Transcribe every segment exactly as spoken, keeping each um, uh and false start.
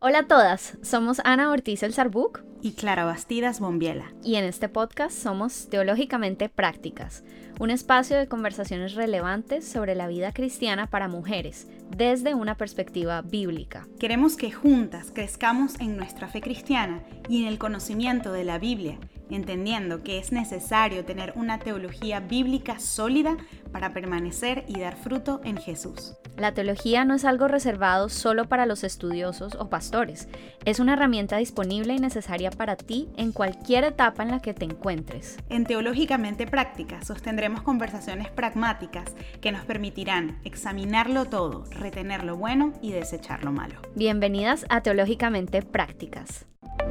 Hola a todas, somos Ana Ortiz El Sarbuc y Clara Bastidas Bombiela. Y en este podcast somos Teológicamente Prácticas, un espacio de conversaciones relevantes sobre la vida cristiana para mujeres, desde una perspectiva bíblica. Queremos que juntas crezcamos en nuestra fe cristiana y en el conocimiento de la Biblia, entendiendo que es necesario tener una teología bíblica sólida para permanecer y dar fruto en Jesús. La teología no es algo reservado solo para los estudiosos o pastores. Es una herramienta disponible y necesaria para ti en cualquier etapa en la que te encuentres. En Teológicamente Prácticas sostendremos conversaciones pragmáticas que nos permitirán examinarlo todo, retener lo bueno y desechar lo malo. Bienvenidas a Teológicamente Prácticas.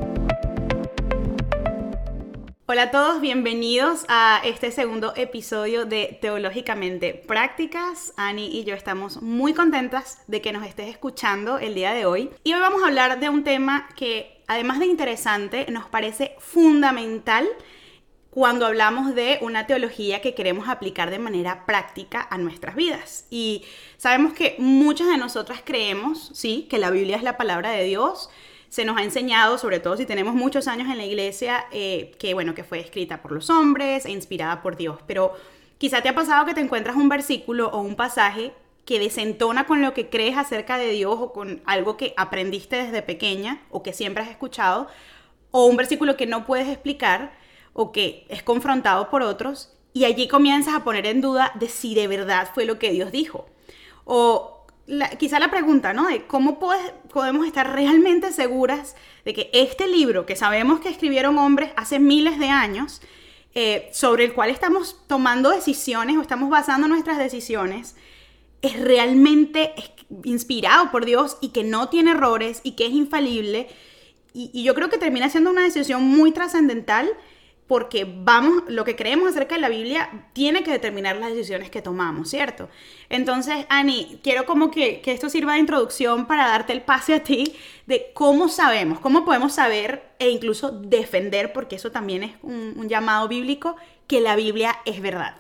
Hola a todos, bienvenidos a este segundo episodio de Teológicamente Prácticas. Ani y yo estamos muy contentas de que nos estés escuchando el día de hoy. Y hoy vamos a hablar de un tema que, además de interesante, nos parece fundamental cuando hablamos de una teología que queremos aplicar de manera práctica a nuestras vidas. Y sabemos que muchas de nosotras creemos, sí, que la Biblia es la palabra de Dios. Se nos ha enseñado, sobre todo si tenemos muchos años en la iglesia, eh, que bueno, que fue escrita por los hombres e inspirada por Dios. Pero quizá te ha pasado que te encuentras un versículo o un pasaje que desentona con lo que crees acerca de Dios o con algo que aprendiste desde pequeña o que siempre has escuchado, o un versículo que no puedes explicar o que es confrontado por otros, y allí comienzas a poner en duda de si de verdad fue lo que Dios dijo. O La, quizá la pregunta, ¿no? De cómo puedes, podemos estar realmente seguras de que este libro, que sabemos que escribieron hombres hace miles de años, eh, sobre el cual estamos tomando decisiones o estamos basando nuestras decisiones, es realmente inspirado por Dios y que no tiene errores y que es infalible. Y, y yo creo que termina siendo una decisión muy trascendental, porque vamos, lo que creemos acerca de la Biblia tiene que determinar las decisiones que tomamos, ¿cierto? Entonces, Ani, quiero como que, que esto sirva de introducción para darte el pase a ti de cómo sabemos, cómo podemos saber e incluso defender, porque eso también es un, un llamado bíblico, que la Biblia es verdad.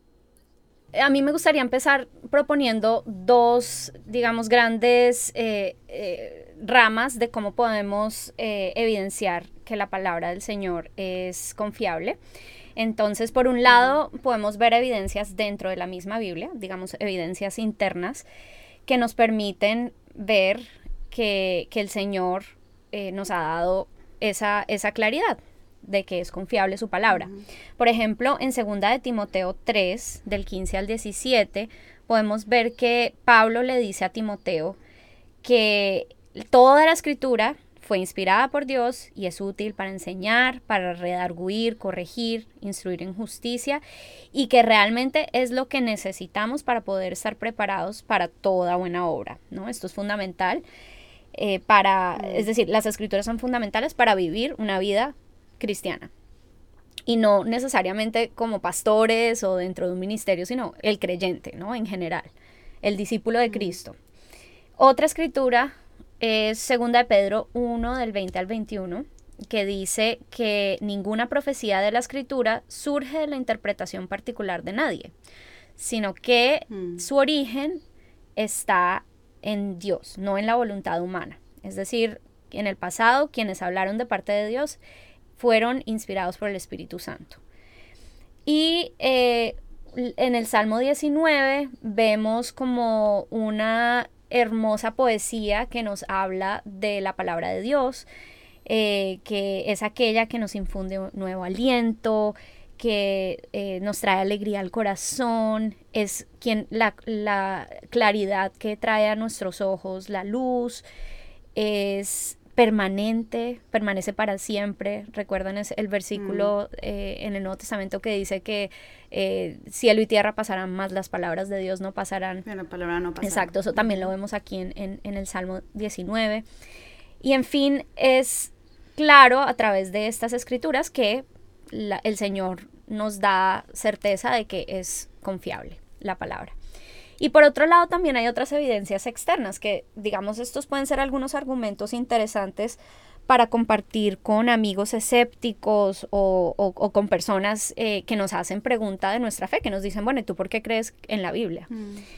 A mí me gustaría empezar proponiendo dos, digamos, grandes eh, eh, ramas de cómo podemos eh, evidenciar que la palabra del Señor es confiable. Entonces, por un lado, podemos ver evidencias dentro de la misma Biblia, digamos, evidencias internas, que nos permiten ver que, que el Señor eh, nos ha dado esa, esa claridad de que es confiable su palabra. Uh-huh. Por ejemplo, en segunda de Timoteo tres, del quince al diecisiete, podemos ver que Pablo le dice a Timoteo que toda la escritura fue inspirada por Dios y es útil para enseñar, para redarguir, corregir, instruir en justicia, y que realmente es lo que necesitamos para poder estar preparados para toda buena obra, ¿no? Esto es fundamental eh, para, uh-huh. es decir, las escrituras son fundamentales para vivir una vida cristiana, y no necesariamente como pastores o dentro de un ministerio, sino el creyente, ¿no? En general, el discípulo de Cristo. Otra escritura es segunda de Pedro uno, del veinte al veintiuno, que dice que ninguna profecía de la escritura surge de la interpretación particular de nadie, sino que mm. su origen está en Dios, no en la voluntad humana. Es decir, en el pasado, quienes hablaron de parte de Dios fueron inspirados por el Espíritu Santo. Y eh, en el Salmo diecinueve vemos como una hermosa poesía que nos habla de la palabra de Dios, eh, que es aquella que nos infunde un nuevo aliento, que eh, nos trae alegría al corazón, es quien, la, la claridad que trae a nuestros ojos, la luz, es permanente, permanece para siempre. Recuerdan el versículo mm. eh, en el Nuevo Testamento que dice que eh, cielo y tierra pasarán, más las palabras de Dios no pasarán. La palabra no pasará. Exacto, eso también lo vemos aquí en, en, en el Salmo diecinueve. Y en fin, es claro a través de estas escrituras que la, el Señor nos da certeza de que es confiable la palabra. Y por otro lado también hay otras evidencias externas que, digamos, estos pueden ser algunos argumentos interesantes para compartir con amigos escépticos o, o, o con personas eh, que nos hacen pregunta de nuestra fe, que nos dicen, bueno, ¿y tú por qué crees en la Biblia? Mm.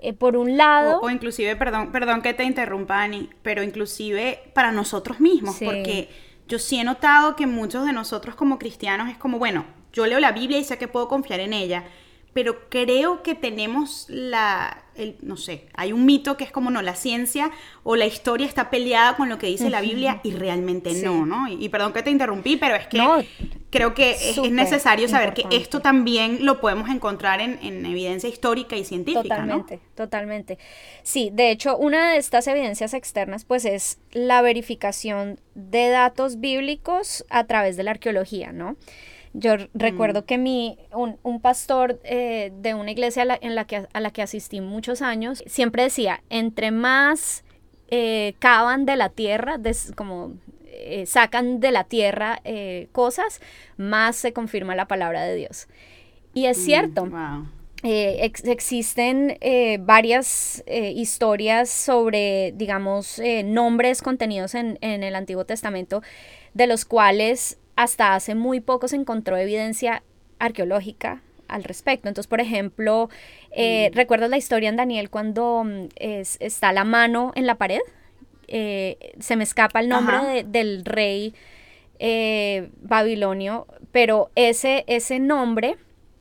Eh, por un lado... O, o inclusive, perdón, perdón que te interrumpa, Ani, pero inclusive para nosotros mismos, Sí. porque yo sí he notado que muchos de nosotros como cristianos es como, bueno, yo leo la Biblia y sé que puedo confiar en ella, pero creo que tenemos la, el, no sé, hay un mito que es como, no, la ciencia o la historia está peleada con lo que dice la Biblia y realmente Sí. no, ¿no? Y, y perdón que te interrumpí, pero es que No, creo que es, es súper necesario saber importante. que esto también lo podemos encontrar en, en evidencia histórica y científica, Totalmente, ¿no? totalmente. Sí, de hecho, una de estas evidencias externas, pues, es la verificación de datos bíblicos a través de la arqueología, ¿no? Yo r- recuerdo que mi, un, un pastor eh, de una iglesia a la, en la que, a la que asistí muchos años, siempre decía, entre más eh, cavan de la tierra, des- como eh, sacan de la tierra eh, cosas, más se confirma la palabra de Dios. Y es cierto. Mm, wow. Eh, ex- existen eh, varias eh, historias sobre, digamos, eh, nombres contenidos en, en el Antiguo Testamento, de los cuales hasta hace muy poco se encontró evidencia arqueológica al respecto. Entonces, por ejemplo, eh, Mm. ¿recuerdas la historia en Daniel cuando mm, es- está la mano en la pared? Eh, se me escapa el nombre Ajá. de- del rey eh, babilonio, pero ese, ese nombre...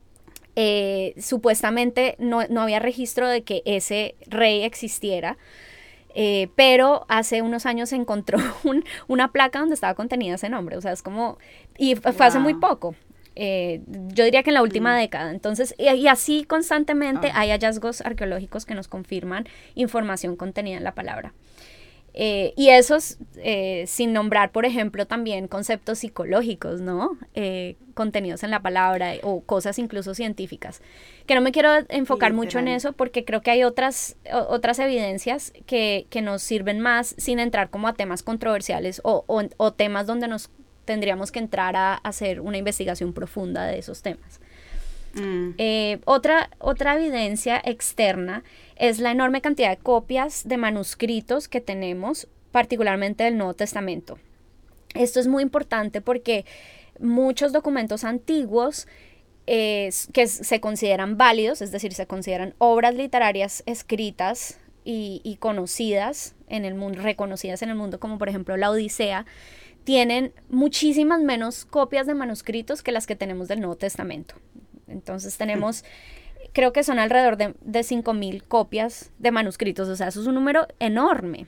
Eh, supuestamente no, no había registro de que ese rey existiera, eh, pero hace unos años se encontró un, una placa donde estaba contenida ese nombre, o sea, es como, y fue wow. hace muy poco, eh, yo diría que en la última mm. década, entonces, y, y así constantemente oh. hay hallazgos arqueológicos que nos confirman información contenida en la palabra. Eh, y esos, eh, sin nombrar, por ejemplo, también conceptos psicológicos, ¿no? Eh, contenidos en la palabra o cosas incluso científicas. Que no me quiero enfocar sí, mucho en eso porque creo que hay otras, o, otras evidencias que, que nos sirven más sin entrar como a temas controversiales o, o, o temas donde nos tendríamos que entrar a, a hacer una investigación profunda de esos temas. Mm. Eh, otra, otra evidencia externa es la enorme cantidad de copias de manuscritos que tenemos, particularmente del Nuevo Testamento. Esto es muy importante porque muchos documentos antiguos eh, que se consideran válidos, es decir, se consideran obras literarias escritas y, y conocidas en el mundo, reconocidas en el mundo, como por ejemplo la Odisea, tienen muchísimas menos copias de manuscritos que las que tenemos del Nuevo Testamento. Entonces tenemos, creo que son alrededor de, de cinco mil copias de manuscritos, o sea, eso es un número enorme.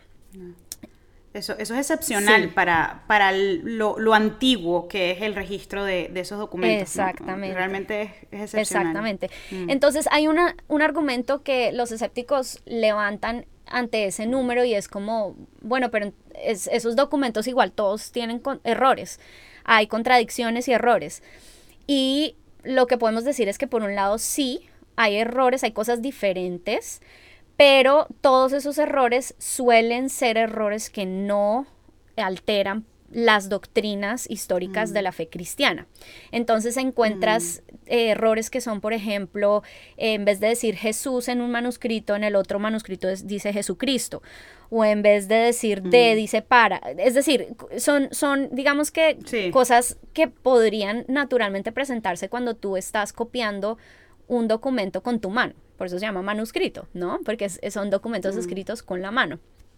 Eso, eso es excepcional sí. para, para lo, lo antiguo que es el registro de, de esos documentos. Exactamente. ¿No? Realmente es, es excepcional. Exactamente. Mm. Entonces hay una, un argumento que los escépticos levantan ante ese número y es como, bueno, pero es, esos documentos igual todos tienen con, errores, hay contradicciones y errores. Y lo que podemos decir es que por un lado sí, hay errores, hay cosas diferentes, pero todos esos errores suelen ser errores que no alteran las doctrinas históricas mm. de la fe cristiana. Entonces encuentras mm. eh, errores que son, por ejemplo, eh, en vez de decir Jesús en un manuscrito, en el otro manuscrito es, dice Jesucristo, o en vez de decir mm. de, dice para. Es decir, son, son digamos que sí. cosas que podrían naturalmente presentarse cuando tú estás copiando un documento con tu mano. Por eso se llama manuscrito, ¿no? Porque es, son documentos mm. escritos con la mano.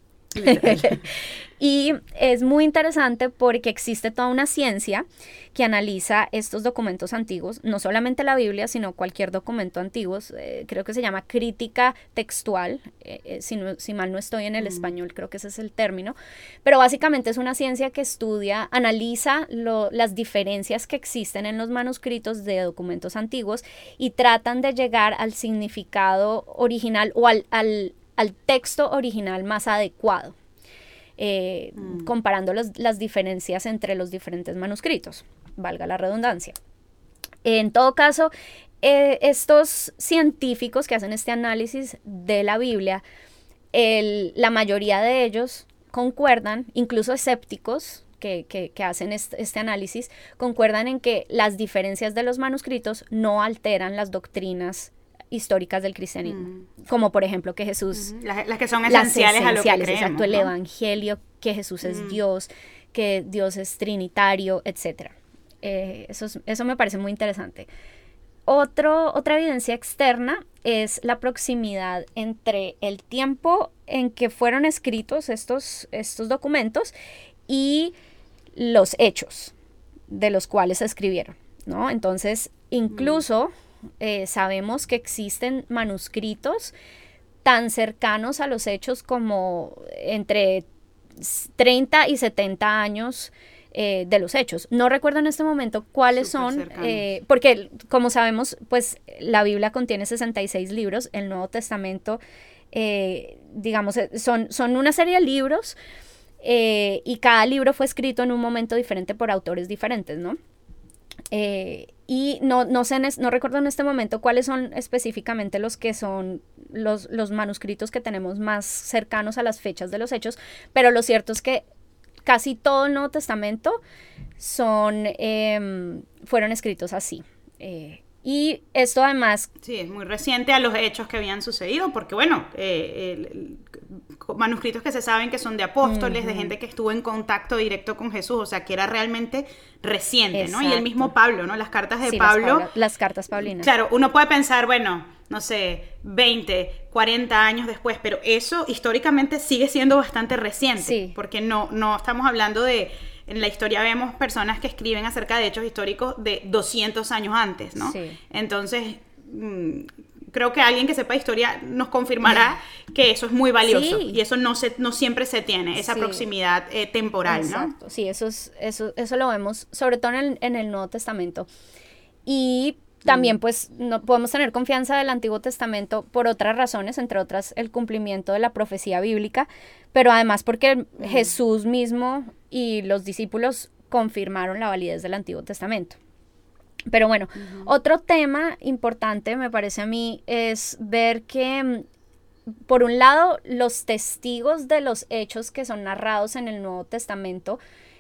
Y es muy interesante porque existe toda una ciencia que analiza estos documentos antiguos, no solamente la Biblia, sino cualquier documento antiguo, eh, creo que se llama crítica textual, eh, eh, si, no, si mal no estoy en el mm. español, creo que ese es el término, pero básicamente es una ciencia que estudia, analiza lo, las diferencias que existen en los manuscritos de documentos antiguos y tratan de llegar al significado original o al, al al texto original más adecuado, eh, mm. comparando los, las diferencias entre los diferentes manuscritos, valga la redundancia. En todo caso, eh, estos científicos que hacen este análisis de la Biblia, el, la mayoría de ellos concuerdan, incluso escépticos que, que, que hacen este, este análisis, concuerdan en que las diferencias de los manuscritos no alteran las doctrinas históricas del cristianismo, mm. como por ejemplo que Jesús, mm. las, las que son esenciales, las esenciales a lo que creemos, exacto, el ¿no? evangelio, que Jesús mm. es Dios, que Dios es trinitario, etcétera. Eh, eso, es, eso me parece muy interesante. otro, otra evidencia externa es la proximidad entre el tiempo en que fueron escritos estos, estos documentos y los hechos de los cuales se escribieron, ¿no? Entonces, incluso eh, sabemos que existen manuscritos tan cercanos a los hechos como entre treinta y setenta años eh, de los hechos. No recuerdo en este momento cuáles Súper son, eh, porque como sabemos, pues la Biblia contiene sesenta y seis libros, el Nuevo Testamento, eh, digamos, son, son una serie de libros eh, y cada libro fue escrito en un momento diferente por autores diferentes, ¿no? Eh, y no, no sé, no recuerdo en este momento cuáles son específicamente los que son los, los manuscritos que tenemos más cercanos a las fechas de los hechos, pero lo cierto es que casi todo el Nuevo Testamento son, eh, fueron escritos así. Eh, y esto además... Sí, es muy reciente a los hechos que habían sucedido, porque bueno, eh, el, el, manuscritos que se saben que son de apóstoles, uh-huh. de gente que estuvo en contacto directo con Jesús, o sea, que era realmente reciente, Exacto. ¿no? Y el mismo Pablo, ¿no? Las cartas de sí, Pablo. Las, Pablo, las cartas paulinas. Claro, uno puede pensar, bueno, no sé, veinte, cuarenta años después, pero eso históricamente sigue siendo bastante reciente, sí. porque no, no estamos hablando de... En la historia vemos personas que escriben acerca de hechos históricos de doscientos años antes, ¿no? Sí. Entonces, mmm, creo que alguien que sepa historia nos confirmará que eso es muy valioso sí. y eso no, se, no siempre se tiene, esa sí. proximidad eh, temporal, Exacto. ¿no? Sí, eso, es, eso, eso lo vemos sobre todo en el, en el Nuevo Testamento. Y también, pues, no podemos tener confianza del Antiguo Testamento por otras razones, entre otras el cumplimiento de la profecía bíblica, pero además porque mm. Jesús mismo y los discípulos confirmaron la validez del Antiguo Testamento. Pero bueno, uh-huh. otro tema importante me parece a mí es ver que, por un lado, los testigos de los hechos que son narrados en el Nuevo Testamento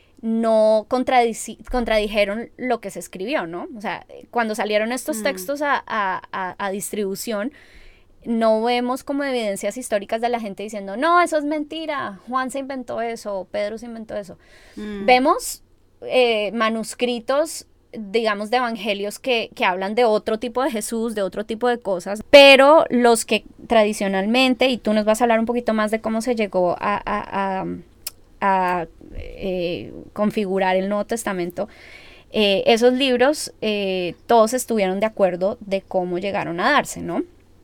no contradici- contradijeron lo que se escribió, ¿no? O sea, cuando salieron estos mm. textos a, a, a, a distribución, no vemos como evidencias históricas de la gente diciendo, no, eso es mentira, Juan se inventó eso, Pedro se inventó eso. Mm. Vemos eh, manuscritos, digamos, de evangelios que, que hablan de otro tipo de Jesús, de otro tipo de cosas, pero los que tradicionalmente, y tú nos vas a hablar un poquito más de cómo se llegó a... a, a a eh, configurar el Nuevo Testamento, eh, esos libros eh, todos estuvieron de acuerdo de cómo llegaron a darse, ¿no?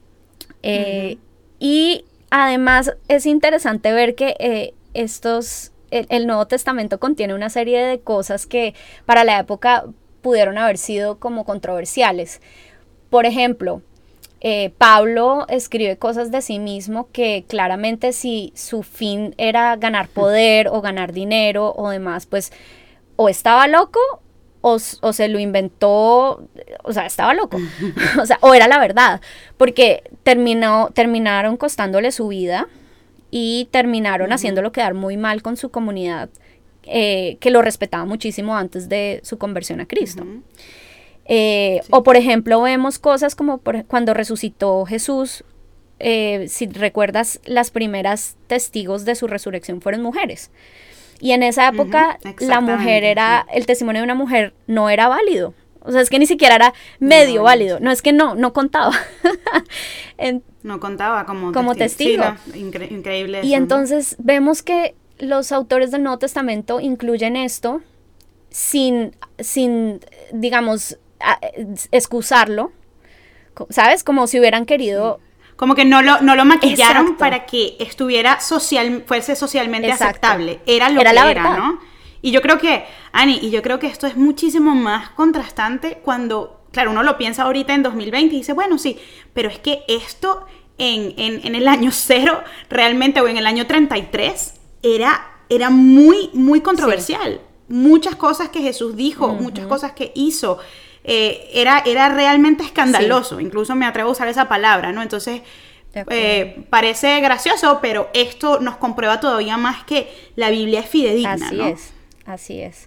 Eh, uh-huh. Y además es interesante ver que eh, estos, el, el Nuevo Testamento contiene una serie de cosas que para la época pudieron haber sido como controversiales. Por ejemplo, Eh, Pablo escribe cosas de sí mismo que claramente si su fin era ganar poder o ganar dinero o demás, pues o estaba loco o, o se lo inventó, o sea, estaba loco, o sea, o era la verdad, porque terminó, terminaron costándole su vida y terminaron uh-huh. haciéndolo quedar muy mal con su comunidad, eh, que lo respetaba muchísimo antes de su conversión a Cristo. Uh-huh. Eh, sí. O por ejemplo vemos cosas como por, cuando resucitó Jesús, eh, si recuerdas, las primeras testigos de su resurrección fueron mujeres, y en esa época uh-huh, la mujer era, sí. el testimonio de una mujer no era válido, o sea, es que ni siquiera era medio no, válido, no es que no, no contaba. en, no contaba como, como testigo, testigo. Sí, no, incre- increíble eso, y entonces ¿no? vemos que los autores del Nuevo Testamento incluyen esto sin, sin digamos, a, excusarlo, ¿sabes? Como si hubieran querido... Como que no lo, no lo maquillaron Exacto. para que estuviera social, fuese socialmente Exacto. aceptable. Era lo era que la era, verdad. ¿no? Y yo creo que, Ani, y yo creo que esto es muchísimo más contrastante cuando, claro, uno lo piensa ahorita en dos mil veinte y dice, bueno, sí, pero es que esto en, en, en el año cero, realmente, o en el año treinta y tres, era, era muy, muy controversial. Sí. Muchas cosas que Jesús dijo, uh-huh. muchas cosas que hizo, Eh, era, era realmente escandaloso, sí. incluso me atrevo a usar esa palabra, ¿no? Entonces, eh, parece gracioso, pero esto nos comprueba todavía más que la Biblia es fidedigna, así ¿no? es, así es.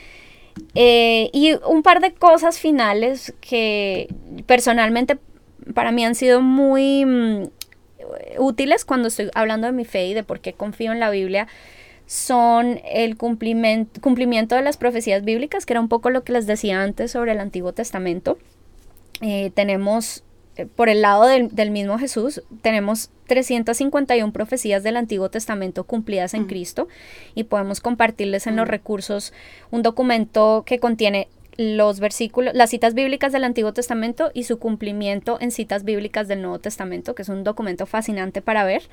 Eh, y un par de cosas finales que personalmente para mí han sido muy mm, útiles cuando estoy hablando de mi fe y de por qué confío en la Biblia, son el cumplimiento, cumplimiento de las profecías bíblicas, que era un poco lo que les decía antes sobre el Antiguo Testamento. eh, tenemos, eh, por el lado del, del mismo Jesús, tenemos trescientas cincuenta y una profecías del Antiguo Testamento cumplidas en mm. Cristo, y podemos compartirles en mm. los recursos un documento que contiene los versículos, las citas bíblicas del Antiguo Testamento y su cumplimiento en citas bíblicas del Nuevo Testamento, que es un documento fascinante para ver.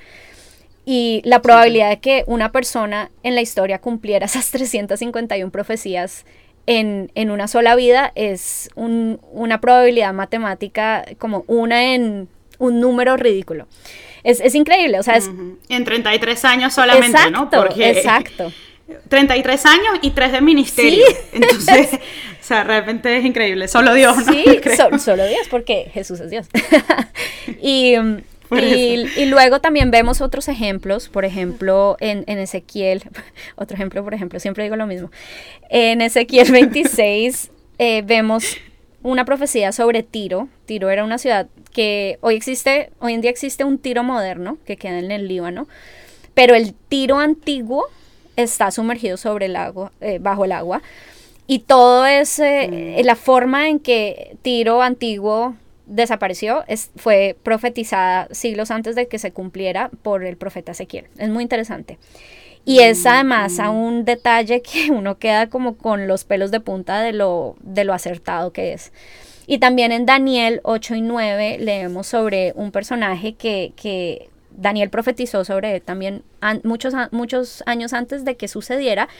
Y la probabilidad de que una persona en la historia cumpliera esas trescientas cincuenta y una profecías en, en una sola vida es un, una probabilidad matemática como una en un número ridículo. Es, es increíble, o sea, es... Uh-huh. En treinta y tres años solamente, exacto, ¿no? Porque exacto. treinta y tres años y tres de ministerio. ¿Sí? Entonces, o sea, realmente es increíble. Solo Dios, ¿no? Sí, so, solo Dios, porque Jesús es Dios. y... Y, y luego también vemos otros ejemplos, por ejemplo, en, en Ezequiel, otro ejemplo, por ejemplo, siempre digo lo mismo, en Ezequiel veintiséis eh, vemos una profecía sobre Tiro. Tiro era una ciudad que hoy existe, hoy en día existe un Tiro moderno que queda en el Líbano, pero el Tiro antiguo está sumergido sobre el agua, eh, bajo el agua, y todo es, eh, mm. la forma en que Tiro antiguo desapareció, es, fue profetizada siglos antes de que se cumpliera por el profeta Ezequiel. Es muy interesante. Y es además mm. a un detalle que uno queda como con los pelos de punta de lo, de lo acertado que es. Y también en Daniel ocho y nueve leemos sobre un personaje que, que Daniel profetizó sobre él también an, muchos, muchos años antes de que sucediera.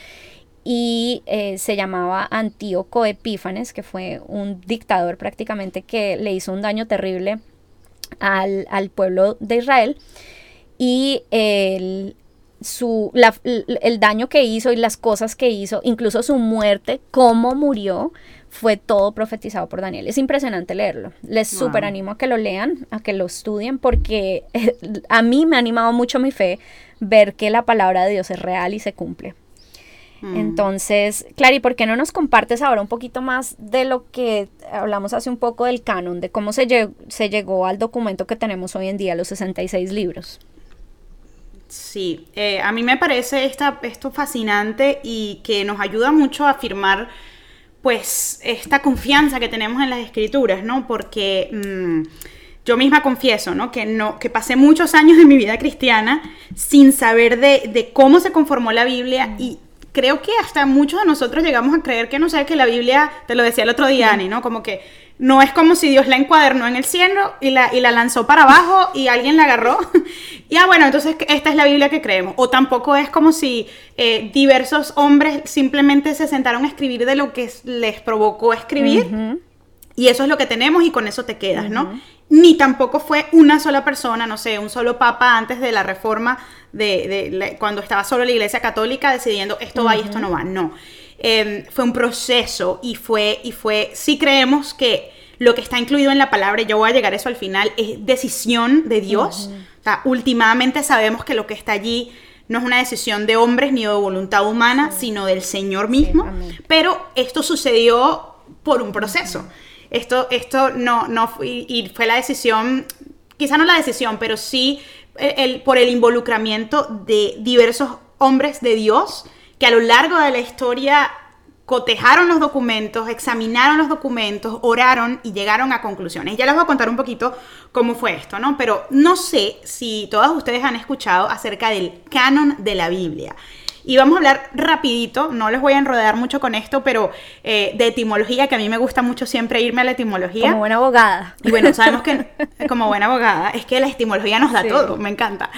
Y eh, se llamaba Antíoco Epífanes, que fue un dictador prácticamente que le hizo un daño terrible al, al pueblo de Israel. Y el, su, la, el daño que hizo y las cosas que hizo, incluso su muerte, cómo murió, fue todo profetizado por Daniel. Es impresionante leerlo. Les wow. súper animo a que lo lean, a que lo estudien, porque eh, a mí me ha animado mucho mi fe ver que la palabra de Dios es real y se cumple. Entonces, Clary, ¿por qué no nos compartes ahora un poquito más de lo que hablamos hace un poco del canon, de cómo se, lleg- se llegó al documento que tenemos hoy en día, los sesenta y seis libros? Sí, eh, a mí me parece esta, esto fascinante y que nos ayuda mucho a afirmar pues esta confianza que tenemos en las escrituras, ¿no? Porque mmm, yo misma confieso, ¿no? Que, no, que pasé muchos años de mi vida cristiana sin saber de, de cómo se conformó la Biblia y creo que hasta muchos de nosotros llegamos a creer que, no sé, que la Biblia, te lo decía el otro día, Ani, ¿no? Como que no es como si Dios la encuadernó en el cielo y la, y la lanzó para abajo y alguien la agarró. Y ah, bueno, entonces esta es la Biblia que creemos. O tampoco es como si eh, diversos hombres simplemente se sentaron a escribir de lo que les provocó escribir. Uh-huh. Y eso es lo que tenemos y con eso te quedas, uh-huh. ¿no? Ni tampoco fue una sola persona, no sé, un solo papa antes de la reforma, de, de, de cuando estaba solo la Iglesia Católica decidiendo esto va uh-huh. y esto no va, no. Eh, fue un proceso y fue, y fue, sí creemos que lo que está incluido en la palabra, y yo voy a llegar a eso al final, es decisión de Dios. Uh-huh. O sea, últimamente sabemos que lo que está allí no es una decisión de hombres ni de voluntad humana, sí. sino del Señor mismo, sí, pero esto sucedió por un proceso. Uh-huh. Esto, esto no, no fue, y fue la decisión, quizá no la decisión, pero sí el, el, por el involucramiento de diversos hombres de Dios que a lo largo de la historia cotejaron los documentos, examinaron los documentos, oraron y llegaron a conclusiones. Ya les voy a contar un poquito cómo fue esto, ¿no? Pero no sé si todos ustedes han escuchado acerca del canon de la Biblia. Y vamos a hablar rapidito, no les voy a enredar mucho con esto, pero eh, de etimología, que a mí me gusta mucho siempre irme a la etimología. Como buena abogada. Y bueno, sabemos que como buena abogada, es que la etimología nos da sí. todo, me encanta.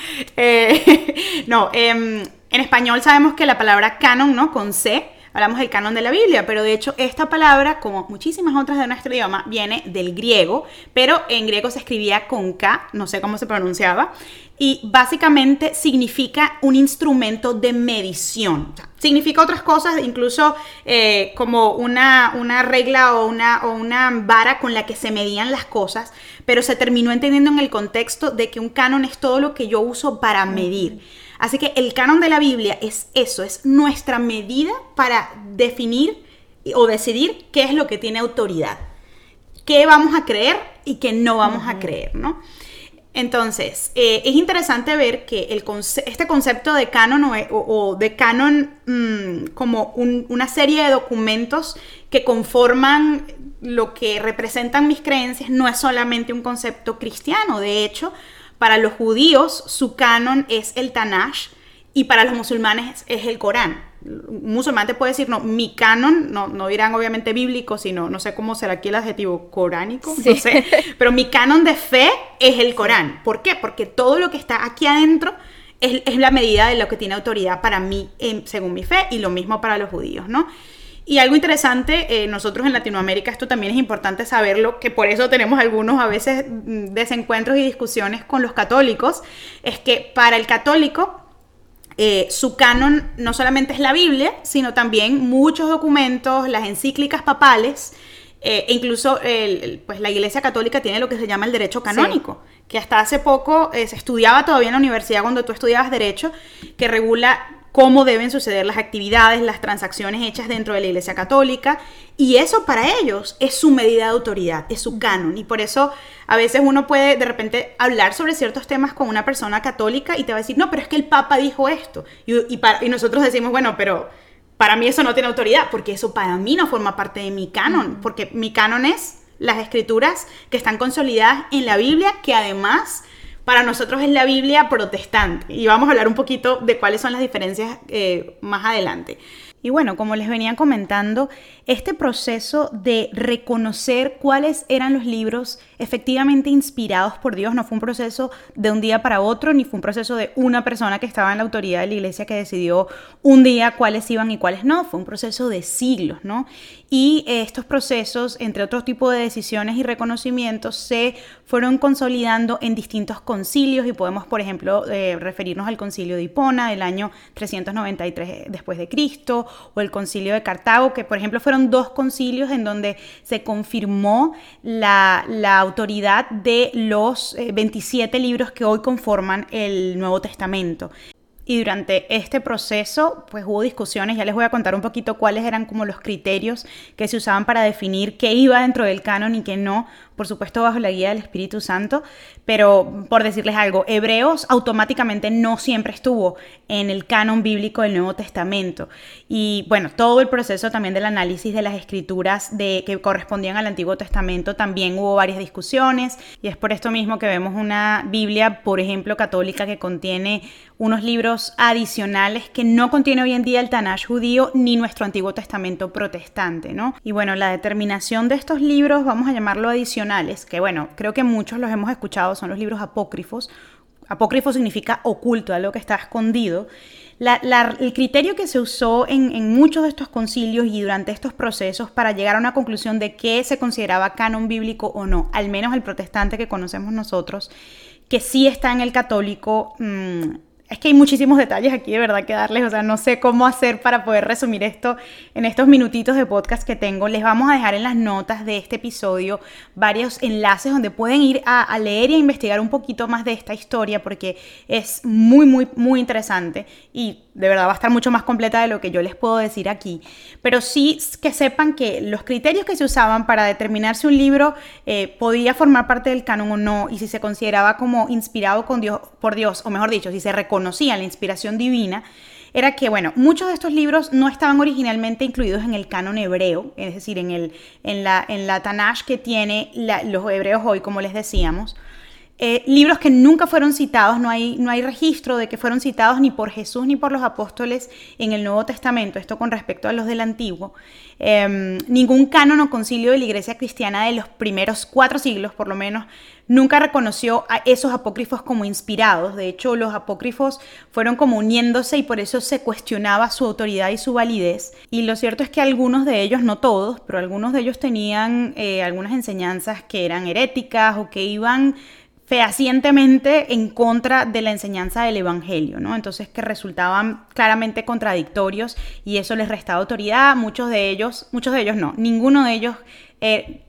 Eh, no, eh, en español sabemos que la palabra canon, ¿no? Con C, hablamos del canon de la Biblia, pero de hecho esta palabra, como muchísimas otras de nuestro idioma, viene del griego, pero en griego se escribía con K, no sé cómo se pronunciaba, y básicamente significa un instrumento de medición. O sea, significa otras cosas, incluso eh, como una, una regla o una, o una vara con la que se medían las cosas, pero se terminó entendiendo en el contexto de que un canon es todo lo que yo uso para medir. Así que el canon de la Biblia es eso, es nuestra medida para definir o decidir qué es lo que tiene autoridad, qué vamos a creer y qué no vamos uh-huh. a creer, ¿no? Entonces, eh, es interesante ver que el conce- este concepto de canon o, o de canon mmm, como un, una serie de documentos que conforman lo que representan mis creencias no es solamente un concepto cristiano. De hecho, para los judíos su canon es el Tanaj y para los musulmanes es el Corán. Un musulmán te puede decir, no, mi canon, no, no dirán obviamente bíblico, sino, no sé cómo será aquí el adjetivo, coránico, sí. no sé, pero mi canon de fe es el Corán. ¿Por qué? Porque todo lo que está aquí adentro es, es la medida de lo que tiene autoridad para mí, eh, según mi fe, y lo mismo para los judíos, ¿no? Y algo interesante, eh, nosotros en Latinoamérica, esto también es importante saberlo, que por eso tenemos algunos a veces desencuentros y discusiones con los católicos, es que para el católico, Eh, su canon no solamente es la Biblia, sino también muchos documentos, las encíclicas papales, eh, e incluso el, el, pues la Iglesia Católica tiene lo que se llama el derecho canónico, sí. que hasta hace poco eh, se estudiaba todavía en la universidad cuando tú estudiabas derecho, que regula cómo deben suceder las actividades, las transacciones hechas dentro de la Iglesia Católica, y eso para ellos es su medida de autoridad, es su canon, y por eso a veces uno puede de repente hablar sobre ciertos temas con una persona católica y te va a decir, no, pero es que el Papa dijo esto, y, y, para, y nosotros decimos, bueno, pero para mí eso no tiene autoridad, porque eso para mí no forma parte de mi canon, porque mi canon es las escrituras que están consolidadas en la Biblia, que además para nosotros es la Biblia protestante, y vamos a hablar un poquito de cuáles son las diferencias eh, más adelante. Y bueno, como les venía comentando, este proceso de reconocer cuáles eran los libros efectivamente inspirados por Dios no fue un proceso de un día para otro, ni fue un proceso de una persona que estaba en la autoridad de la iglesia que decidió un día cuáles iban y cuáles no, fue un proceso de siglos, ¿no? Y eh, estos procesos, entre otros tipos de decisiones y reconocimientos, se fueron consolidando en distintos concilios, y podemos, por ejemplo, eh, referirnos al concilio de Hipona del año trescientos noventa y tres después de Cristo, o el concilio de Cartago, que por ejemplo fueron dos concilios en donde se confirmó la, la autoridad de los eh, veintisiete libros que hoy conforman el Nuevo Testamento. Y durante este proceso, pues hubo discusiones, ya les voy a contar un poquito cuáles eran como los criterios que se usaban para definir qué iba dentro del canon y qué no, por supuesto bajo la guía del Espíritu Santo, pero por decirles algo, Hebreos automáticamente no siempre estuvo en el canon bíblico del Nuevo Testamento. Y bueno, todo el proceso también del análisis de las escrituras de, que correspondían al Antiguo Testamento, también hubo varias discusiones, y es por esto mismo que vemos una Biblia, por ejemplo, católica, que contiene unos libros adicionales que no contiene hoy en día el Tanaj judío ni nuestro Antiguo Testamento protestante, ¿no? Y bueno, la determinación de estos libros, vamos a llamarlo adicionales, que bueno, creo que muchos los hemos escuchado, son los libros apócrifos. Apócrifo significa oculto, algo que está escondido. La, la, el criterio que se usó en, en muchos de estos concilios y durante estos procesos para llegar a una conclusión de qué se consideraba canon bíblico o no, al menos el protestante que conocemos nosotros, que sí está en el católico. Mmm, Es que hay muchísimos detalles aquí de verdad que darles, o sea, no sé cómo hacer para poder resumir esto en estos minutitos de podcast que tengo. Les vamos a dejar en las notas de este episodio varios enlaces donde pueden ir a, a leer y a investigar un poquito más de esta historia, porque es muy, muy, muy interesante y de verdad va a estar mucho más completa de lo que yo les puedo decir aquí. Pero sí que sepan que los criterios que se usaban para determinar si un libro eh, podía formar parte del canon o no, y si se consideraba como inspirado con Dios, por Dios, o mejor dicho, si se reconocía la inspiración divina, era que, bueno, muchos de estos libros no estaban originalmente incluidos en el canon hebreo, es decir, en, el, en, la, en la Tanaj que tiene la, los hebreos hoy, como les decíamos. Eh, libros que nunca fueron citados, no hay, no hay registro de que fueron citados ni por Jesús ni por los apóstoles en el Nuevo Testamento, esto con respecto a los del Antiguo. Eh, ningún canon o concilio de la Iglesia cristiana de los primeros cuatro siglos, por lo menos, nunca reconoció a esos apócrifos como inspirados. De hecho, los apócrifos fueron como uniéndose y por eso se cuestionaba su autoridad y su validez. Y lo cierto es que algunos de ellos, no todos, pero algunos de ellos tenían eh, algunas enseñanzas que eran heréticas o que iban fehacientemente en contra de la enseñanza del evangelio, ¿no? Entonces que resultaban claramente contradictorios y eso les restaba autoridad. Muchos de ellos, muchos de ellos no, ninguno de ellos eh,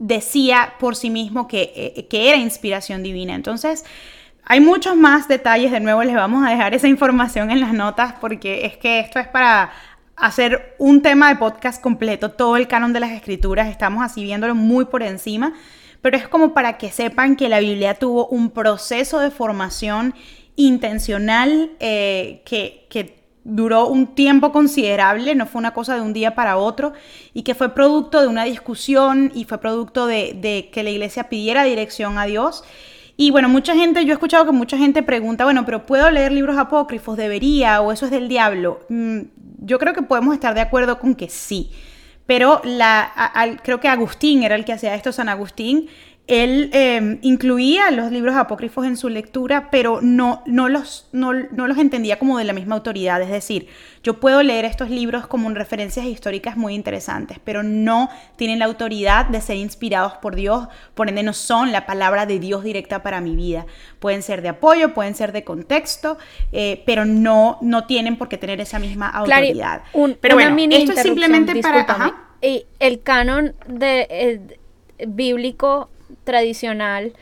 decía por sí mismo que, eh, que era inspiración divina. Entonces hay muchos más detalles, de nuevo les vamos a dejar esa información en las notas porque es que esto es para hacer un tema de podcast completo, todo el canon de las escrituras, estamos así viéndolo muy por encima. pero es como para que sepan que la Biblia tuvo un proceso de formación intencional eh, que, que duró un tiempo considerable, no fue una cosa de un día para otro, y que fue producto de una discusión y fue producto de, de que la iglesia pidiera dirección a Dios. Y bueno, mucha gente, yo he escuchado que mucha gente pregunta, bueno, pero ¿puedo leer libros apócrifos? ¿Debería? ¿O eso es del diablo? Mm, yo creo que podemos estar de acuerdo con que sí. Pero la, a, a, creo que Agustín era el que hacía esto, San Agustín. Él eh, incluía los libros apócrifos en su lectura, pero no, no, los, no, no los entendía como de la misma autoridad. Es decir, yo puedo leer estos libros como referencias históricas muy interesantes, pero no tienen la autoridad de ser inspirados por Dios, por ende no son la palabra de Dios directa para mi vida. Pueden ser de apoyo, pueden ser de contexto, eh, pero no, no tienen por qué tener esa misma autoridad. Claro, un, pero una bueno, mini esto es simplemente para... Ajá. Y el canon de, eh, bíblico tradicional,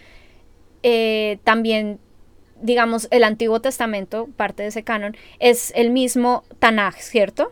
eh, también, digamos, el Antiguo Testamento, parte de ese canon, es el mismo Tanaj, ¿cierto?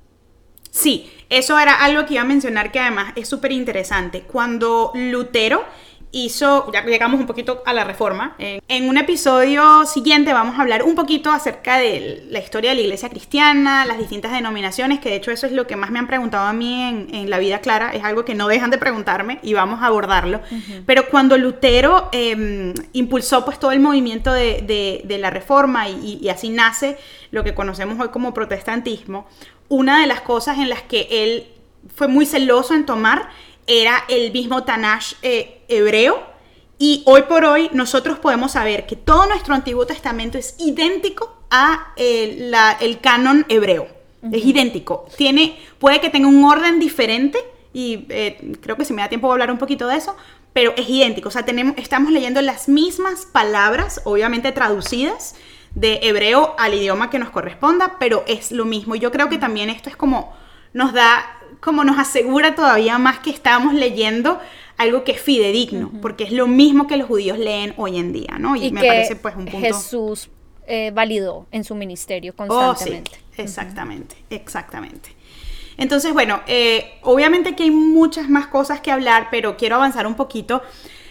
Sí, eso era algo que iba a mencionar que además es súper interesante. Cuando Lutero hizo, ya llegamos un poquito a la Reforma, eh, en un episodio siguiente vamos a hablar un poquito acerca de la historia de la iglesia cristiana, las distintas denominaciones, que de hecho eso es lo que más me han preguntado a mí en, en La Vida Clara, es algo que no dejan de preguntarme y vamos a abordarlo. Uh-huh. Pero cuando Lutero eh, impulsó pues todo el movimiento de, de, de la Reforma y, y así nace lo que conocemos hoy como protestantismo, una de las cosas en las que él fue muy celoso en tomar era el mismo Tanaj eh, hebreo, y hoy por hoy nosotros podemos saber que todo nuestro Antiguo Testamento es idéntico a eh, la, el canon hebreo. Uh-huh. Es idéntico. Tiene, puede que tenga un orden diferente, y eh, creo que si me da tiempo voy a hablar un poquito de eso, pero es idéntico. O sea, tenemos, estamos leyendo las mismas palabras, obviamente traducidas de hebreo al idioma que nos corresponda, pero es lo mismo. Y yo creo que también esto es como nos da... como nos asegura todavía más que estamos leyendo algo que es fidedigno, uh-huh. porque es lo mismo que los judíos leen hoy en día, ¿no? Y, y me que parece pues un punto... Jesús eh, validó en su ministerio constantemente. Oh, sí, exactamente, uh-huh. exactamente. Entonces, bueno, eh, obviamente que hay muchas más cosas que hablar, pero quiero avanzar un poquito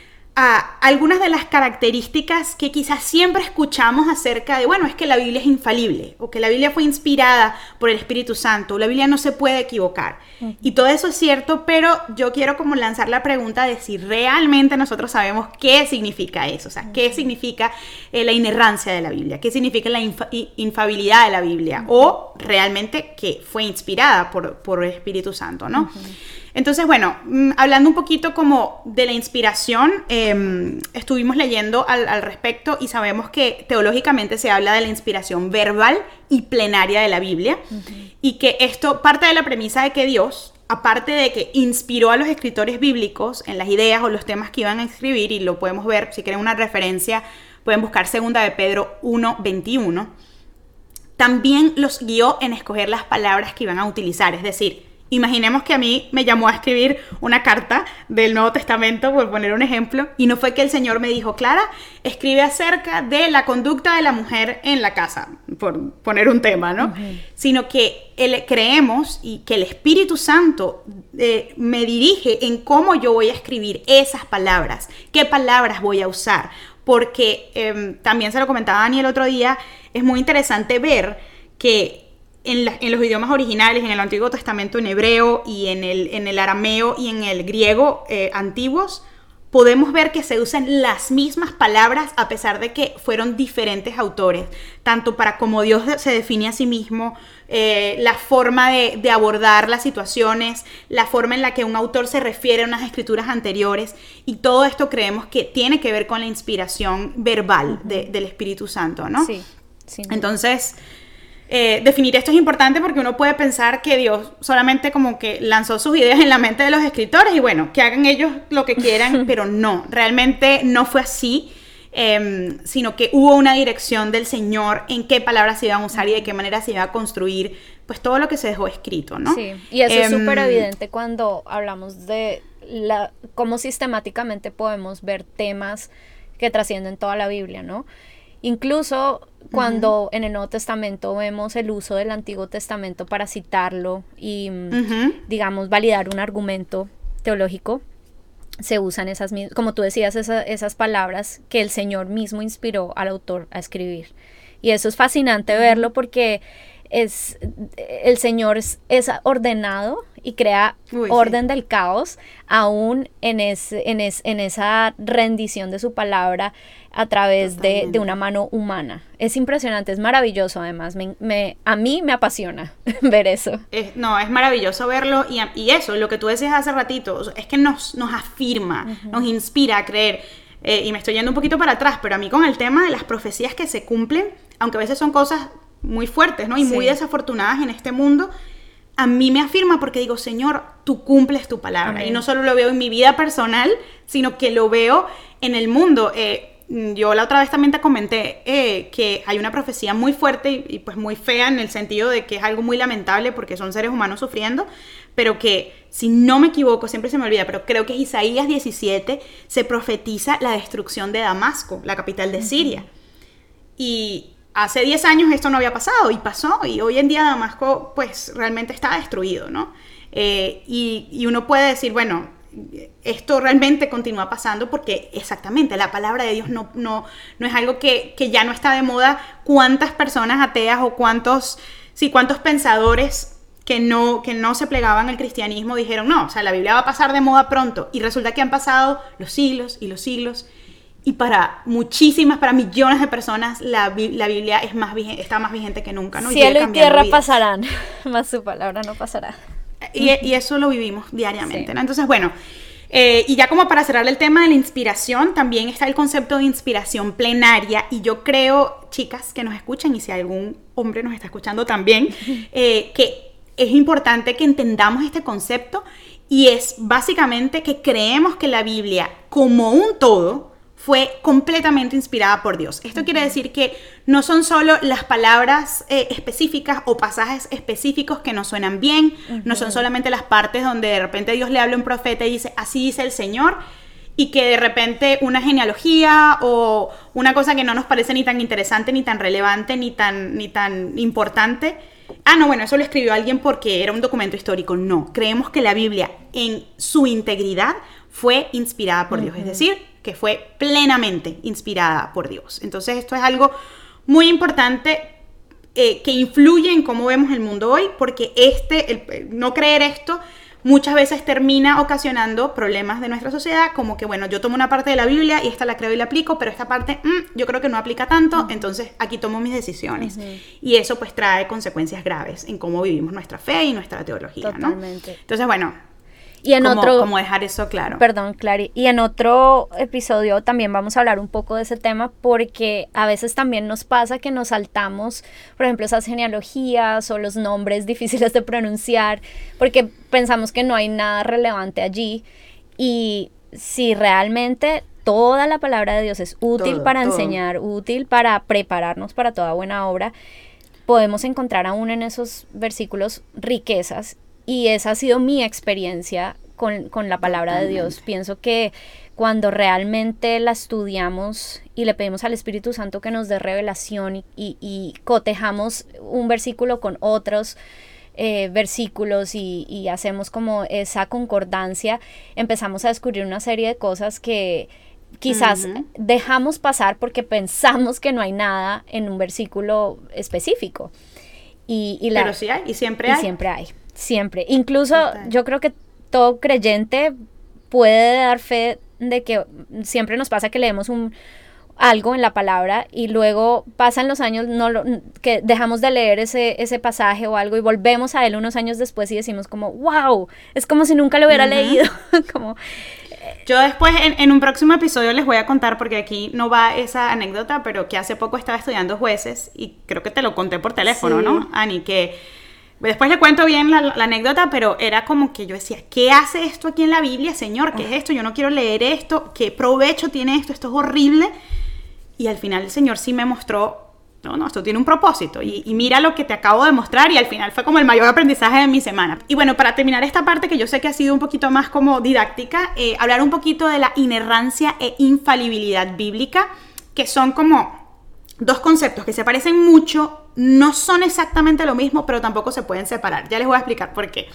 a algunas de las características que quizás siempre escuchamos acerca de, bueno, es que la Biblia es infalible, o que la Biblia fue inspirada por el Espíritu Santo, o la Biblia no se puede equivocar. Uh-huh. Y todo eso es cierto, pero yo quiero como lanzar la pregunta de si realmente nosotros sabemos qué significa eso, o sea, uh-huh. qué significa eh, la inerrancia de la Biblia, qué significa la infa- infabilidad de la Biblia, uh-huh. o realmente que fue inspirada por, por el Espíritu Santo, ¿no? Uh-huh. Entonces, bueno, hablando un poquito como de la inspiración, eh, estuvimos leyendo al, al respecto y sabemos que teológicamente se habla de la inspiración verbal y plenaria de la Biblia, uh-huh. y que esto parte de la premisa de que Dios, aparte de que inspiró a los escritores bíblicos en las ideas o los temas que iban a escribir, y lo podemos ver, si quieren una referencia, pueden buscar segunda de Pedro uno veintiuno, también los guió en escoger las palabras que iban a utilizar, es decir, imaginemos que a mí me llamó a escribir una carta del Nuevo Testamento, por poner un ejemplo, y no fue que el Señor me dijo, Clara, escribe acerca de la conducta de la mujer en la casa, por poner un tema, ¿no? Uh-huh. Sino que él, creemos y que el Espíritu Santo eh, me dirige en cómo yo voy a escribir esas palabras, qué palabras voy a usar, porque eh, también se lo comentaba Dani el otro día, es muy interesante ver que En, la, en los idiomas originales, en el Antiguo Testamento en hebreo y en el, en el arameo y en el griego eh, antiguos, podemos ver que se usan las mismas palabras a pesar de que fueron diferentes autores, tanto para cómo Dios se define a sí mismo, eh, la forma de, de abordar las situaciones, la forma en la que un autor se refiere a unas escrituras anteriores, y todo esto creemos que tiene que ver con la inspiración verbal de, del Espíritu Santo, ¿no? Sí, sí. Entonces... Eh, definir esto es importante porque uno puede pensar que Dios solamente como que lanzó sus ideas en la mente de los escritores y bueno, que hagan ellos lo que quieran, pero no, realmente no fue así, eh, sino que hubo una dirección del Señor en qué palabras se iban a usar y de qué manera se iba a construir, pues todo lo que se dejó escrito, ¿no? Sí, y eso eh, es súper evidente um, cuando hablamos de la, cómo sistemáticamente podemos ver temas que trascienden toda la Biblia, ¿no? Incluso cuando uh-huh. en el Nuevo Testamento vemos el uso del Antiguo Testamento para citarlo y, uh-huh. digamos, validar un argumento teológico, se usan esas, como tú decías, esa, esas palabras que el Señor mismo inspiró al autor a escribir. Y eso es fascinante verlo porque es, el Señor es, es ordenado y crea Uy, orden sí. del caos, aún en, ese, en, es, en esa rendición de su palabra a través de, de una mano humana. Es impresionante, es maravilloso además, me, me, a mí me apasiona ver eso. Es, no, es maravilloso verlo y, y eso, lo que tú decías hace ratito, es que nos, nos afirma, uh-huh. nos inspira a creer. Eh, y me estoy yendo un poquito para atrás, pero a mí con el tema de las profecías que se cumplen, aunque a veces son cosas muy fuertes, ¿no? Y sí. muy desafortunadas en este mundo, a mí me afirma porque digo, Señor, tú cumples tu palabra. Amén. Y no solo lo veo en mi vida personal, sino que lo veo en el mundo. Eh, yo la otra vez también te comenté eh, que hay una profecía muy fuerte y, y pues muy fea en el sentido de que es algo muy lamentable porque son seres humanos sufriendo, pero que, si no me equivoco, siempre se me olvida, pero creo que es Isaías diecisiete, se profetiza la destrucción de Damasco, la capital de Siria. Y hace diez años esto no había pasado y pasó, y hoy en día Damasco pues realmente está destruido, ¿no? Eh, y, y uno puede decir, bueno, esto realmente continúa pasando porque exactamente la palabra de Dios no, no, no es algo que, que ya no está de moda. ¿Cuántas personas ateas o cuántos, sí, cuántos pensadores que no, que no se plegaban al cristianismo dijeron, no, o sea, la Biblia va a pasar de moda pronto? Y resulta que han pasado los siglos y los siglos. Y para muchísimas, para millones de personas, la, la Biblia es más vigente, está más vigente que nunca, ¿no? Cielo y, y tierra vidas. pasarán, más su palabra no pasará. Y, y eso lo vivimos diariamente, sí. ¿no? Entonces, bueno, eh, y ya como para cerrar el tema de la inspiración, también está el concepto de inspiración plenaria. Y yo creo, chicas, que nos escuchan, y si algún hombre nos está escuchando también, eh, que es importante que entendamos este concepto. Y es básicamente que creemos que la Biblia, como un todo, fue completamente inspirada por Dios. Esto uh-huh. quiere decir que no son solo las palabras eh, específicas o pasajes específicos que nos suenan bien, uh-huh. no son solamente las partes donde de repente Dios le habla a un profeta y dice, así dice el Señor, y que de repente una genealogía o una cosa que no nos parece ni tan interesante, ni tan relevante, ni tan, ni tan importante, ah, no, bueno, eso lo escribió alguien porque era un documento histórico. No, creemos que la Biblia en su integridad fue inspirada por uh-huh. Dios, es decir, que fue plenamente inspirada por Dios. Entonces esto es algo muy importante eh, que influye en cómo vemos el mundo hoy, porque este, el, no creer esto muchas veces termina ocasionando problemas de nuestra sociedad, como que, bueno, yo tomo una parte de la Biblia y esta la creo y la aplico, pero esta parte mmm, yo creo que no aplica tanto, uh-huh. entonces aquí tomo mis decisiones. Uh-huh. Y eso pues trae consecuencias graves en cómo vivimos nuestra fe y nuestra teología, Totalmente. ¿no? Entonces, bueno... Y en como, otro, como dejar eso claro. Perdón, Clary. Y en otro episodio también vamos a hablar un poco de ese tema, porque a veces también nos pasa que nos saltamos, por ejemplo, esas genealogías o los nombres difíciles de pronunciar, porque pensamos que no hay nada relevante allí. Y si realmente toda la palabra de Dios es útil todo, para todo. enseñar, útil para prepararnos para toda buena obra, podemos encontrar aún en esos versículos riquezas. Y esa ha sido mi experiencia con, con la palabra Totalmente. de Dios. Pienso que cuando realmente la estudiamos y le pedimos al Espíritu Santo que nos dé revelación y, y, y cotejamos un versículo con otros eh, versículos y, y hacemos como esa concordancia, empezamos a descubrir una serie de cosas que quizás uh-huh. dejamos pasar porque pensamos que no hay nada en un versículo específico. Y, y la, Pero sí hay, y siempre y hay. siempre hay. Siempre. Incluso Total. yo creo que todo creyente puede dar fe de que siempre nos pasa que leemos un algo en la palabra y luego pasan los años no lo, que dejamos de leer ese, ese pasaje o algo y volvemos a él unos años después y decimos como wow, es como si nunca lo hubiera uh-huh. leído. como, Yo después en, en un próximo episodio les voy a contar, porque aquí no va esa anécdota, pero que hace poco estaba estudiando jueces y creo que te lo conté por teléfono, sí. ¿no, Ani? Que después le cuento bien la, la anécdota, pero era como que yo decía, ¿qué hace esto aquí en la Biblia, Señor? ¿Qué es esto? Yo no quiero leer esto. ¿Qué provecho tiene esto? Esto es horrible. Y al final el Señor sí me mostró, no, no, esto tiene un propósito. Y, y mira lo que te acabo de mostrar, y al final fue como el mayor aprendizaje de mi semana. Y bueno, para terminar esta parte, que yo sé que ha sido un poquito más como didáctica, eh, hablar un poquito de la inerrancia e infalibilidad bíblica, que son como dos conceptos que se parecen mucho, no son exactamente lo mismo, pero tampoco se pueden separar. Ya les voy a explicar por qué.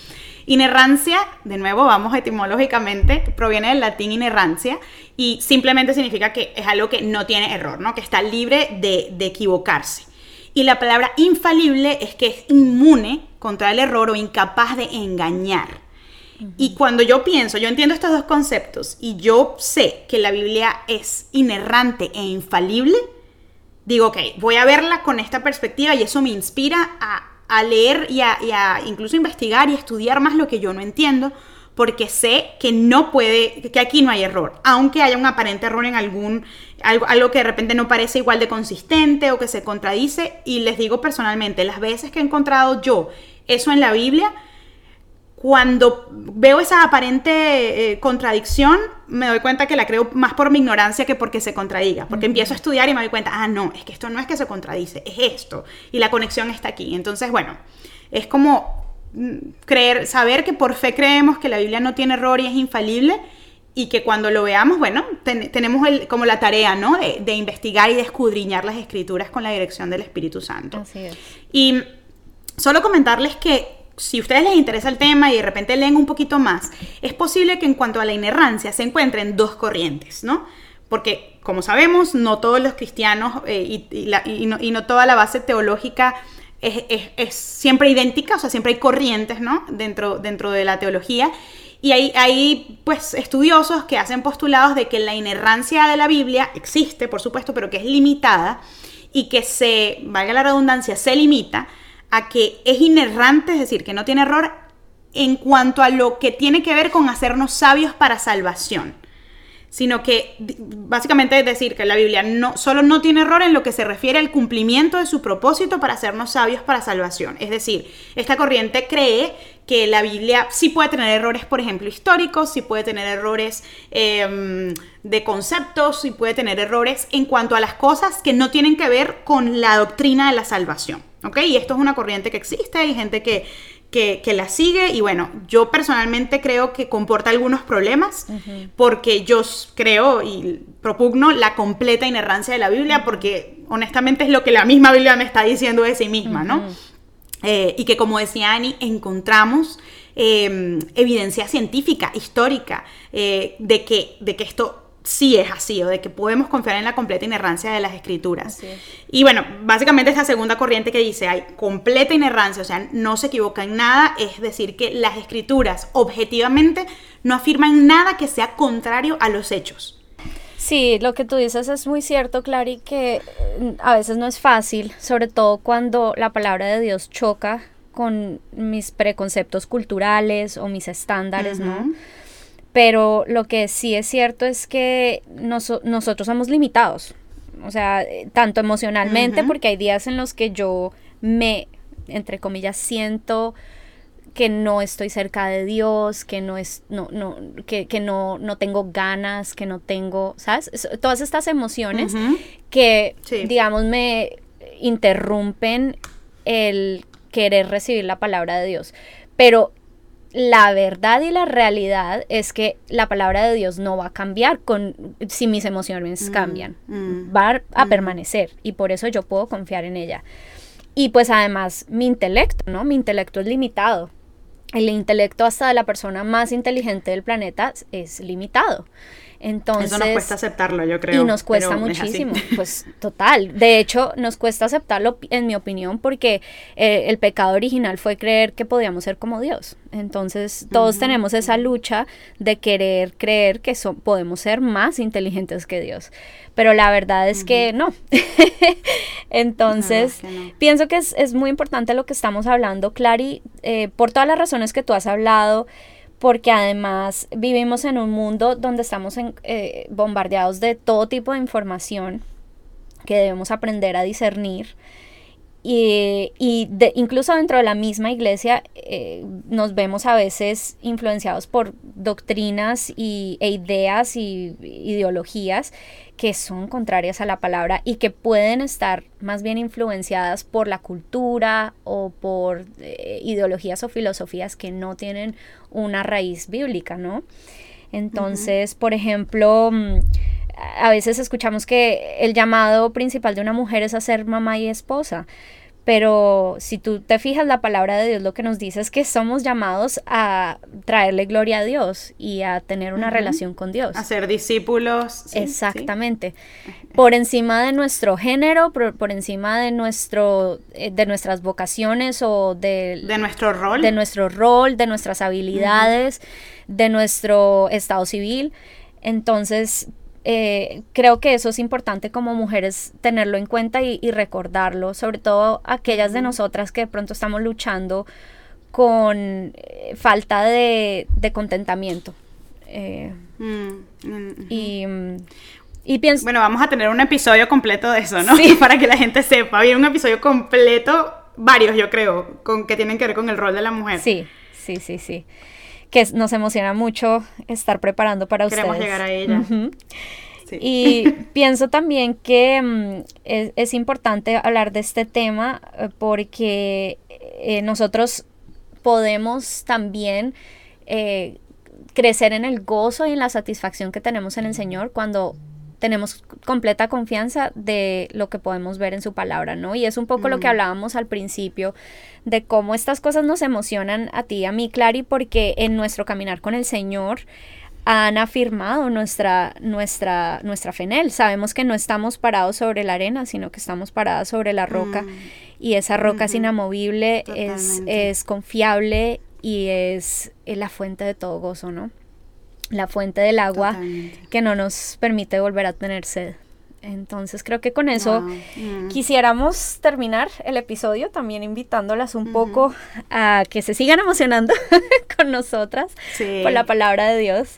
Inerrancia, de nuevo, vamos etimológicamente, proviene del latín inerrancia y simplemente significa que es algo que no tiene error, ¿no? Que está libre de, de equivocarse. Y la palabra infalible es que es inmune contra el error o incapaz de engañar. Uh-huh. Y cuando yo pienso, yo entiendo estos dos conceptos y yo sé que la Biblia es inerrante e infalible, digo, ok, voy a verla con esta perspectiva y eso me inspira a, a leer y a, y a incluso investigar y estudiar más lo que yo no entiendo, porque sé que no puede, que aquí no hay error, aunque haya un aparente error en algún, algo, algo que de repente no parece igual de consistente o que se contradice. Y les digo personalmente, las veces que he encontrado yo eso en la Biblia, cuando veo esa aparente eh, contradicción, me doy cuenta que la creo más por mi ignorancia que porque se contradiga. Porque uh-huh. empiezo a estudiar y me doy cuenta, ah, no, es que esto no es que se contradice, es esto. Y la conexión está aquí. Entonces, bueno, es como creer, saber que por fe creemos que la Biblia no tiene error y es infalible. Y que cuando lo veamos, bueno, ten, tenemos el, como la tarea, ¿no? De, de investigar y de escudriñar las Escrituras con la dirección del Espíritu Santo. Así es. Y solo comentarles que si a ustedes les interesa el tema y de repente leen un poquito más, es posible que en cuanto a la inerrancia se encuentren dos corrientes, ¿no? Porque, como sabemos, no todos los cristianos eh, y, y, la, y, no, y no toda la base teológica es, es, es siempre idéntica, o sea, siempre hay corrientes, ¿no? Dentro, dentro de la teología. Y hay, hay pues, estudiosos que hacen postulados de que la inerrancia de la Biblia existe, por supuesto, pero que es limitada y que se, valga la redundancia, se limita a que es inerrante, es decir, que no tiene error en cuanto a lo que tiene que ver con hacernos sabios para salvación, sino que básicamente es decir que la Biblia no, solo no tiene error en lo que se refiere al cumplimiento de su propósito para hacernos sabios para salvación. Es decir, esta corriente cree que la Biblia sí puede tener errores, por ejemplo, históricos, sí puede tener errores eh, de conceptos, sí puede tener errores en cuanto a las cosas que no tienen que ver con la doctrina de la salvación, ¿ok? Y esto es una corriente que existe, hay gente que, que, que la sigue y bueno, yo personalmente creo que comporta algunos problemas uh-huh. porque yo creo y propugno la completa inerrancia de la Biblia porque honestamente es lo que la misma Biblia me está diciendo de sí misma, ¿no? Uh-huh. Eh, y que como decía Ani, encontramos eh, evidencia científica, histórica, eh, de, que, de que esto sí es así, o de que podemos confiar en la completa inerrancia de las Escrituras. Y bueno, básicamente esta segunda corriente que dice, hay completa inerrancia, o sea, no se equivoca en nada, es decir, que las Escrituras objetivamente no afirman nada que sea contrario a los hechos. Sí, lo que tú dices es muy cierto, Clary, que a veces no es fácil, sobre todo cuando la palabra de Dios choca con mis preconceptos culturales o mis estándares, uh-huh. ¿no? Pero lo que sí es cierto es que nos, nosotros somos limitados, o sea, tanto emocionalmente, uh-huh. porque hay días en los que yo me, entre comillas, siento que no estoy cerca de Dios, que no es, no, no, que, que no, no tengo ganas, que no tengo, ¿sabes? Todas estas emociones uh-huh. que, sí. digamos, me interrumpen el querer recibir la palabra de Dios. Pero la verdad y la realidad es que la palabra de Dios no va a cambiar con, si mis emociones mm, cambian. Mm, va a mm. permanecer y por eso yo puedo confiar en ella. Y pues además mi intelecto, ¿no? Mi intelecto es limitado. El intelecto hasta de la persona más inteligente del planeta es limitado. Entonces, eso nos cuesta aceptarlo, yo creo. Y nos cuesta muchísimo, pues total. De hecho, nos cuesta aceptarlo, en mi opinión, porque eh, el pecado original fue creer que podíamos ser como Dios. Entonces, todos uh-huh. tenemos esa lucha de querer creer que so- podemos ser más inteligentes que Dios. Pero la verdad es uh-huh. que no. Entonces, no, no. pienso que es, es muy importante lo que estamos hablando, Clary, eh, por todas las razones que tú has hablado, porque además vivimos en un mundo donde estamos en, eh, bombardeados de todo tipo de información que debemos aprender a discernir y, y de, incluso dentro de la misma iglesia eh, nos vemos a veces influenciados por doctrinas y, e ideas y ideologías que son contrarias a la palabra y que pueden estar más bien influenciadas por la cultura o por eh, ideologías o filosofías que no tienen una raíz bíblica, ¿no? Entonces, uh-huh. por ejemplo, a veces escuchamos que el llamado principal de una mujer es a ser mamá y esposa, Pero si tú te fijas, la palabra de Dios lo que nos dice es que somos llamados a traerle gloria a Dios y a tener una uh-huh. relación con Dios. A ser discípulos. Sí, exactamente. Sí. Por encima de nuestro género, por, por encima de nuestro, eh, de nuestras vocaciones o de... De nuestro rol. De nuestro rol, de nuestras habilidades, uh-huh. de nuestro estado civil. Entonces... Eh, creo que eso es importante como mujeres tenerlo en cuenta y, y recordarlo, sobre todo aquellas de nosotras que de pronto estamos luchando con eh, falta de, de contentamiento. Eh, mm-hmm. y, y pienso... Bueno, vamos a tener un episodio completo de eso, ¿no? Sí. Para que la gente sepa. Viene un episodio completo, varios yo creo, con, que tienen que ver con el rol de la mujer. Sí, sí, sí, sí. Que nos emociona mucho estar preparando para Queremos ustedes. Queremos llegar a ella. Uh-huh. Sí. Y pienso también que um, es, es importante hablar de este tema eh, porque eh, nosotros podemos también eh, crecer en el gozo y en la satisfacción que tenemos en el Señor cuando tenemos completa confianza de lo que podemos ver en su palabra, ¿no? Y es un poco mm. lo que hablábamos al principio, de cómo estas cosas nos emocionan a ti y a mí, Clary, porque en nuestro caminar con el Señor han afirmado nuestra, nuestra, nuestra fe en Él. Sabemos que no estamos parados sobre la arena, sino que estamos parados sobre la roca, mm. y esa roca mm-hmm. es inamovible, es, es confiable y es, es la fuente de todo gozo, ¿no? La fuente del agua Totalmente. Que no nos permite volver a tener sed. Entonces creo que con eso wow. mm. quisiéramos terminar el episodio, también invitándolas un mm. poco a que se sigan emocionando con nosotras sí. por la palabra de Dios.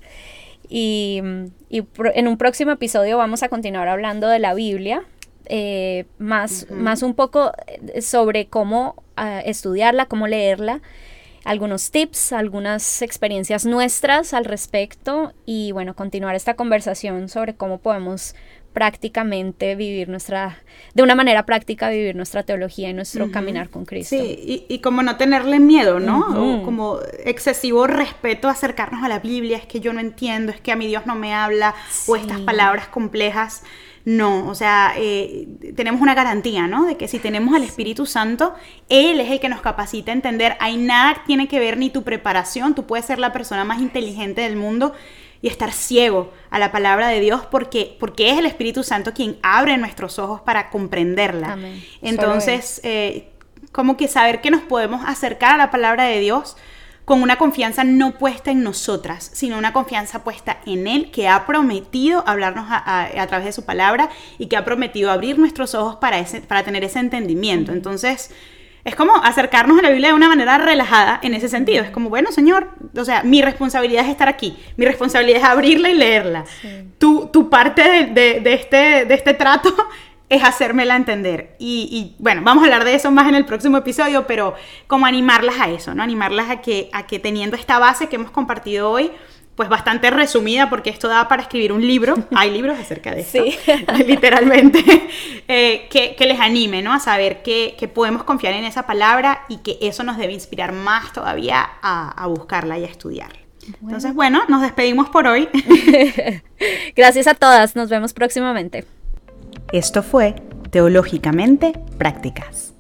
Y, y pro, en un próximo episodio vamos a continuar hablando de la Biblia, eh, más, mm-hmm. más un poco sobre cómo uh, estudiarla, cómo leerla, algunos tips, algunas experiencias nuestras al respecto y bueno, continuar esta conversación sobre cómo podemos prácticamente vivir nuestra, de una manera práctica vivir nuestra teología y nuestro uh-huh. caminar con Cristo. Sí, y, y como no tenerle miedo, ¿no? Uh-huh. O como excesivo respeto a acercarnos a la Biblia, es que yo no entiendo, es que a mi Dios no me habla, sí. o estas palabras complejas. No, o sea, eh, tenemos una garantía, ¿no? De que si tenemos al Espíritu Santo, Él es el que nos capacita a entender. Hay nada que tiene que ver ni tu preparación. Tú puedes ser la persona más inteligente del mundo y estar ciego a la palabra de Dios porque, porque es el Espíritu Santo quien abre nuestros ojos para comprenderla. Amén. Entonces, eh, como que saber que nos podemos acercar a la palabra de Dios con una confianza no puesta en nosotras, sino una confianza puesta en Él, que ha prometido hablarnos a, a, a través de su palabra y que ha prometido abrir nuestros ojos para, ese, para tener ese entendimiento. Entonces, es como acercarnos a la Biblia de una manera relajada en ese sentido. Es como, bueno, Señor, o sea, mi responsabilidad es estar aquí, mi responsabilidad es abrirla y leerla. Sí. Tu, tu parte de, de, de, este, de este trato es hacérmela entender. Y, y bueno, vamos a hablar de eso más en el próximo episodio, pero como animarlas a eso, ¿no? Animarlas a que, a que teniendo esta base que hemos compartido hoy, pues bastante resumida, porque esto da para escribir un libro, hay libros acerca de esto, sí. literalmente, eh, que, que les anime, ¿no? A saber que, que podemos confiar en esa palabra y que eso nos debe inspirar más todavía a, a buscarla y a estudiarla. Bueno. Entonces, bueno, nos despedimos por hoy. Gracias a todas, nos vemos próximamente. Esto fue Teológicamente Prácticas.